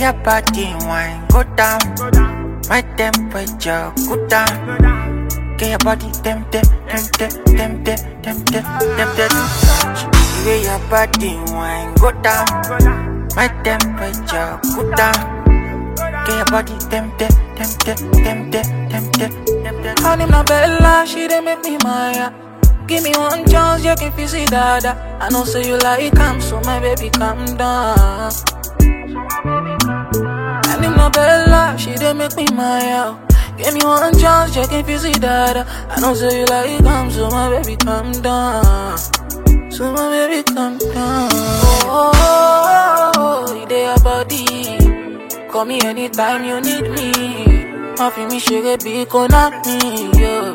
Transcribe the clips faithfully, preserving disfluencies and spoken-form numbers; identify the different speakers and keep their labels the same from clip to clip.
Speaker 1: your body wine go down, my temperature go down. Get your body tempted, tempted, tempted, tempted, tempted. The way your body wine go down, my temperature go down. Get your body tempted, tempted, tempted, tempted, tempted.
Speaker 2: Her name na Bella, she dey make me maya. Give me one chance, you can feel see dada. I know say you like calm, so my baby calm down. Her name na Bella, she dey make me maya. Give me one chance, check if you see that. I know say you like calm, so my baby calm down. So my baby calm down. Oh, oh, oh, oh, you dey your body. Call me anytime you need me. Happy me shake be connect me, yeah.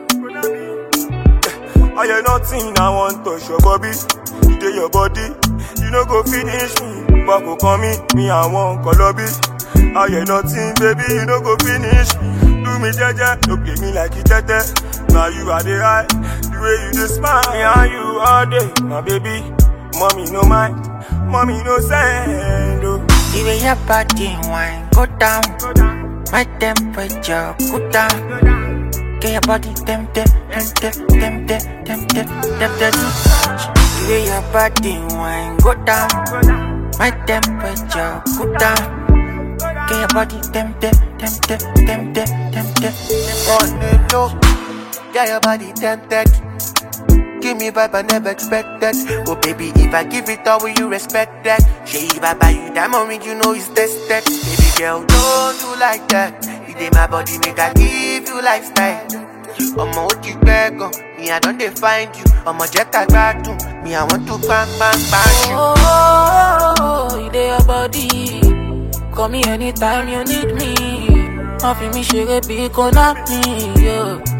Speaker 3: I hear nothing, I want to touch your body. You dey your body, you no go finish me. But go call me, me I want colobi. I hear nothing, baby, you no go finish me. Do me jaja, don't play me like it tete. Now you are the high, the way you just smile. Me and you all day, my baby. Mommy no mind, mommy no send. Oh.
Speaker 1: The way your body wine go down, my temperature go down. Get your body tempted, tempted, tempted, tempted, tempted. The way your body wine go down, my temperature go down. Get your body tempted, tempted, tempted, tempted.
Speaker 4: On the low, get your body tempted. Give me vibe I never expected. Oh baby, if I give it all, will you respect that? Shey, if I buy you diamond ring, you know it's tested. Baby girl, don't do like that. You dey my body, make I give you lifestyle. I'ma hold you back on me, I don't define you. I'ma jet that back me, I want to bang, bang, bang you.
Speaker 2: Oh, oh, oh, oh, you dey your body. Call me anytime you need me. Happy me shake be connect me, yeah.